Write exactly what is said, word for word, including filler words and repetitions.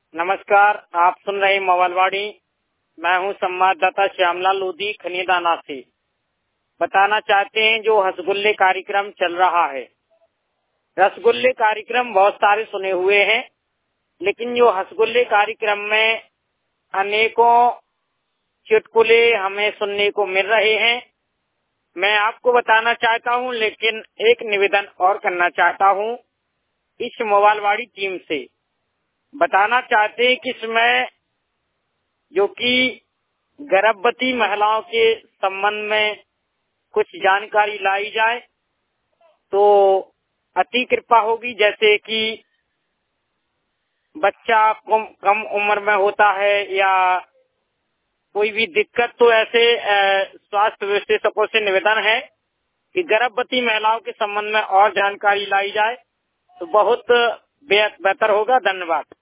नमस्कार, आप सुन रहे मोबाइलवाड़ी। मैं हूं संवाददाता श्यामलाल लोधी खनीदाना से। बताना चाहते हैं जो रसगुल्ले कार्यक्रम चल रहा है। रसगुल्ले कार्यक्रम बहुत सारे सुने हुए हैं, लेकिन जो रसगुल्ले कार्यक्रम में अनेकों चुटकुले हमें सुनने को मिल रहे हैं। मैं आपको बताना चाहता हूं, लेकिन एक निवेदन और करना चाहता हूं इस मोबाइलवाड़ी टीम से। बताना चाहते हैं कि इसमें जो कि गर्भवती महिलाओं के संबंध में कुछ जानकारी लाई जाए तो अति कृपा होगी। जैसे कि बच्चा कम, कम उम्र में होता है या कोई भी दिक्कत, तो ऐसे स्वास्थ्य विशेषज्ञों से निवेदन है कि गर्भवती महिलाओं के संबंध में और जानकारी लाई जाए तो बहुत बेहतर होगा। धन्यवाद।